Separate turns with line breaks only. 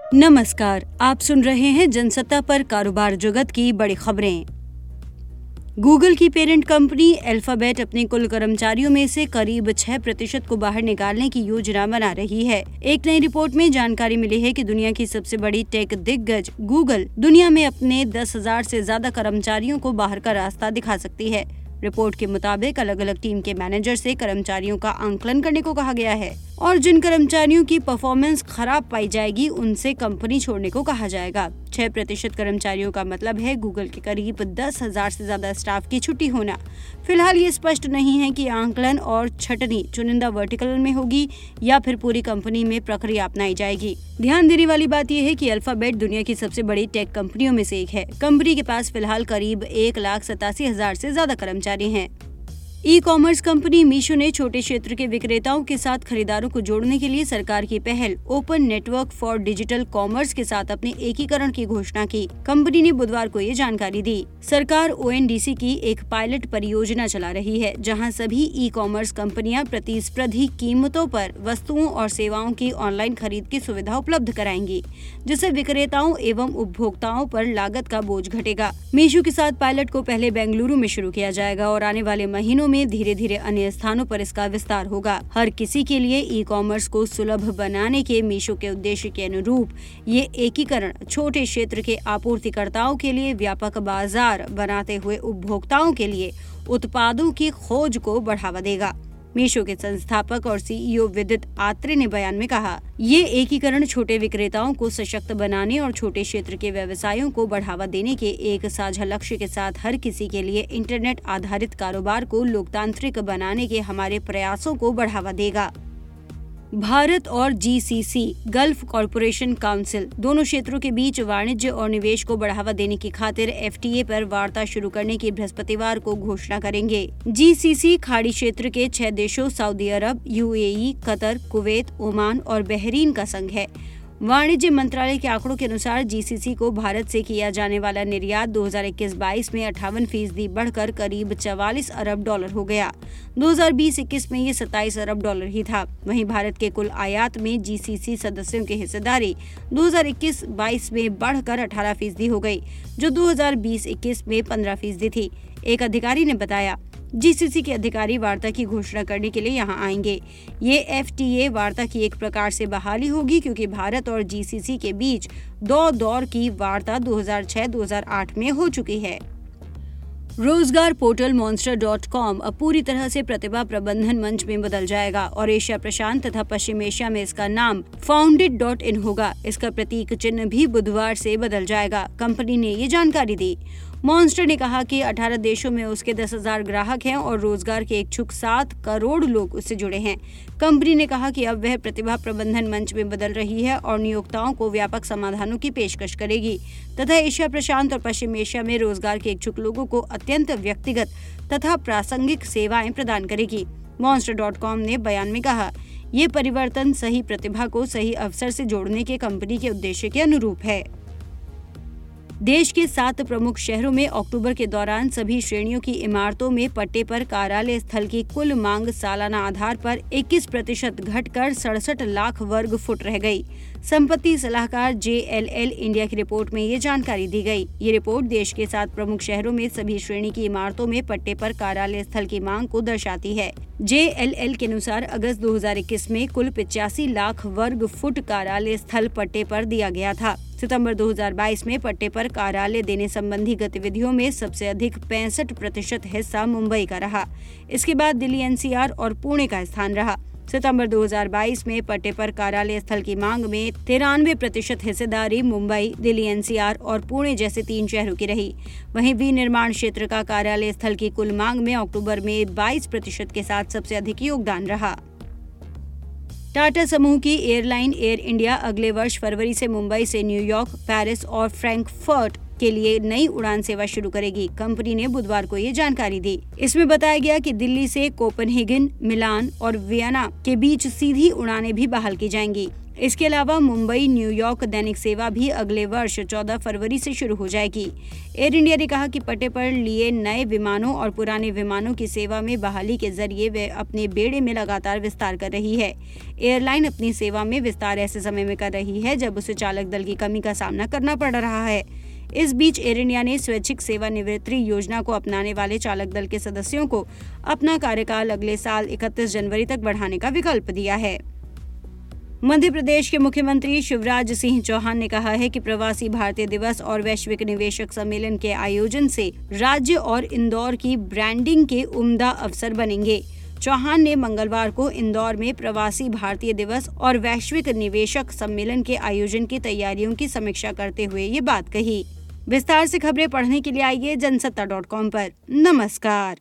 नमस्कार, आप सुन रहे हैं जनसत्ता पर कारोबार जगत की बड़ी खबरें। गूगल की पेरेंट कंपनी अल्फाबेट अपने कुल कर्मचारियों में से करीब 6% को बाहर निकालने की योजना बना रही है। एक नई रिपोर्ट में जानकारी मिली है कि दुनिया की सबसे बड़ी टेक दिग्गज गूगल दुनिया में अपने 10,000 से ज्यादा कर्मचारियों को बाहर का रास्ता दिखा सकती है। रिपोर्ट के मुताबिक अलग अलग टीम के मैनेजर से कर्मचारियों का आंकलन करने को कहा गया है और जिन कर्मचारियों की परफॉर्मेंस खराब पाई जाएगी उनसे कंपनी छोड़ने को कहा जाएगा। 6% कर्मचारियों का मतलब है गूगल के करीब 10,000 से ज्यादा स्टाफ की छुट्टी होना। फिलहाल ये स्पष्ट नहीं है कि आंकलन और छटनी चुनिंदा वर्टिकल में होगी या फिर पूरी कंपनी में प्रक्रिया अपनाई जाएगी। ध्यान देने वाली बात यह है कि अल्फाबेट दुनिया की सबसे बड़ी टेक कंपनियों में से एक है। कंपनी के पास फिलहाल करीब 1,87,000 से ज्यादा कर्मचारी हैं। ई कॉमर्स कंपनी मीशो ने छोटे क्षेत्र के विक्रेताओं के साथ खरीदारों को जोड़ने के लिए सरकार की पहल open network for digital commerce के साथ अपने एकीकरण की घोषणा की। कंपनी ने बुधवार को ये जानकारी दी। सरकार ONDC की एक पायलट परियोजना चला रही है जहां सभी ई कॉमर्स कंपनियां प्रतिस्पर्धी कीमतों पर वस्तुओं और सेवाओं की ऑनलाइन खरीद की सुविधा उपलब्ध कराएंगी, जिससे विक्रेताओं एवं उपभोक्ताओं पर लागत का बोझ घटेगा। मीशो के साथ पायलट को पहले बेंगलुरु में शुरू किया जाएगा और आने वाले महीनों में धीरे धीरे अन्य स्थानों पर इसका विस्तार होगा। हर किसी के लिए ई कॉमर्स को सुलभ बनाने के मीशो के उद्देश्य के अनुरूप ये एकीकरण छोटे क्षेत्र के आपूर्तिकर्ताओं के लिए व्यापक बाजार बनाते हुए उपभोक्ताओं के लिए उत्पादों की खोज को बढ़ावा देगा। मीशो के संस्थापक और CEO विदित आत्रे ने बयान में कहा, ये एकीकरण छोटे विक्रेताओं को सशक्त बनाने और छोटे क्षेत्र के व्यवसायों को बढ़ावा देने के एक साझा लक्ष्य के साथ हर किसी के लिए इंटरनेट आधारित कारोबार को लोकतांत्रिक बनाने के हमारे प्रयासों को बढ़ावा देगा। भारत और GCC गल्फ कॉरपोरेशन काउंसिल दोनों क्षेत्रों के बीच वाणिज्य और निवेश को बढ़ावा देने की खातिर FTA पर वार्ता शुरू करने की बृहस्पतिवार को घोषणा करेंगे। GCC खाड़ी क्षेत्र के 6 देशों Saudi Arab, UAE, Qatar, Kuwait, Oman और बहरीन का संघ है। वाणिज्य मंत्रालय के आंकड़ों के अनुसार GCC को भारत से किया जाने वाला निर्यात 2021-22 में 58% बढ़कर करीब $44 अरब हो गया। 2020-21 में ये $27 अरब ही था। वहीं भारत के कुल आयात में GCC सदस्यों की हिस्सेदारी 2021-22 में बढ़कर 18% हो गई, जो 2020-21 में 15% थी। एक अधिकारी ने बताया, GCC के अधिकारी वार्ता की घोषणा करने के लिए यहां आएंगे। ये FTA वार्ता की एक प्रकार से बहाली होगी क्योंकि भारत और GCC के बीच 2 दौर की वार्ता 2006-2008 में हो चुकी है। रोजगार पोर्टल monster.com अब पूरी तरह से प्रतिभा प्रबंधन मंच में बदल जाएगा और एशिया प्रशांत तथा पश्चिम एशिया में इसका नाम founded.in होगा। इसका प्रतीक चिन्ह भी बुधवार से बदल जाएगा। कंपनी ने ये जानकारी दी। मॉन्स्टर ने कहा कि 18 देशों में उसके 10,000 ग्राहक हैं और रोजगार के इच्छुक 7 करोड़ लोग उससे जुड़े हैं। कंपनी ने कहा कि अब वह प्रतिभा प्रबंधन मंच में बदल रही है और नियोक्ताओं को व्यापक समाधानों की पेशकश करेगी तथा एशिया प्रशांत और पश्चिम एशिया में रोजगार के इच्छुक लोगों को अत्यंत व्यक्तिगत तथा प्रासंगिक सेवाएं प्रदान करेगी। monster.com ने बयान में कहा, ये परिवर्तन सही प्रतिभा को सही अवसर से जोड़ने के कंपनी के उद्देश्य के अनुरूप है। देश के 7 प्रमुख शहरों में अक्टूबर के दौरान सभी श्रेणियों की इमारतों में पट्टे पर कार्यालय स्थल की कुल मांग सालाना आधार पर 21% घटकर 67 लाख वर्ग फुट रह गई। संपत्ति सलाहकार JLL इंडिया की रिपोर्ट में ये जानकारी दी गई। ये रिपोर्ट देश के 7 प्रमुख शहरों में सभी श्रेणी की इमारतों में पट्टे पर कार्यालय स्थल की मांग को दर्शाती है। JLL के अनुसार अगस्त 2021 में कुल 85 लाख वर्ग फुट कार्यालय स्थल पट्टे पर दिया गया था। सितंबर 2022 में पट्टे पर कार्यालय देने संबंधी गतिविधियों में सबसे अधिक 65% हिस्सा मुंबई का रहा। इसके बाद दिल्ली NCR और पुणे का स्थान रहा। सितंबर 2022 में पट्टे पर कार्यालय स्थल की मांग में 93% हिस्सेदारी मुंबई, दिल्ली NCR और पुणे जैसे 3 शहरों की रही। वहीं विनिर्माण क्षेत्र का कार्यालय स्थल की कुल मांग में अक्टूबर में 22% के साथ सबसे अधिक योगदान रहा। टाटा समूह की एयरलाइन एयर इंडिया अगले वर्ष फरवरी से मुंबई से न्यूयॉर्क, पेरिस और फ्रैंकफर्ट के लिए नई उड़ान सेवा शुरू करेगी। कंपनी ने बुधवार को ये जानकारी दी। इसमें बताया गया कि दिल्ली से कोपेनहेगन, मिलान और वियना के बीच सीधी उड़ानें भी बहाल की जाएंगी। इसके अलावा मुंबई न्यूयॉर्क दैनिक सेवा भी अगले वर्ष 14 फरवरी से शुरू हो जाएगी। एयर इंडिया ने कहा कि पट्टे पर लिए नए विमानों और पुराने विमानों की सेवा में बहाली के जरिए वे अपने बेड़े में लगातार विस्तार कर रही है। एयरलाइन अपनी सेवा में विस्तार ऐसे समय में कर रही है जब उसे चालक दल की कमी का सामना करना पड़ रहा है। इस बीच एयर इंडिया ने स्वैच्छिक सेवानिवृत्ति योजना को अपनाने वाले चालक दल के सदस्यों को अपना कार्यकाल अगले साल 31 जनवरी तक बढ़ाने का विकल्प दिया है। मध्य प्रदेश के मुख्यमंत्री शिवराज सिंह चौहान ने कहा है कि प्रवासी भारतीय दिवस और वैश्विक निवेशक सम्मेलन के आयोजन से राज्य और इंदौर की ब्रांडिंग के उम्दा अवसर बनेंगे। चौहान ने मंगलवार को इंदौर में प्रवासी भारतीय दिवस और वैश्विक निवेशक सम्मेलन के आयोजन की तैयारियों की समीक्षा करते हुए ये बात कही। विस्तार से खबरें पढ़ने के लिए आइए जनसत्ता.com पर। नमस्कार।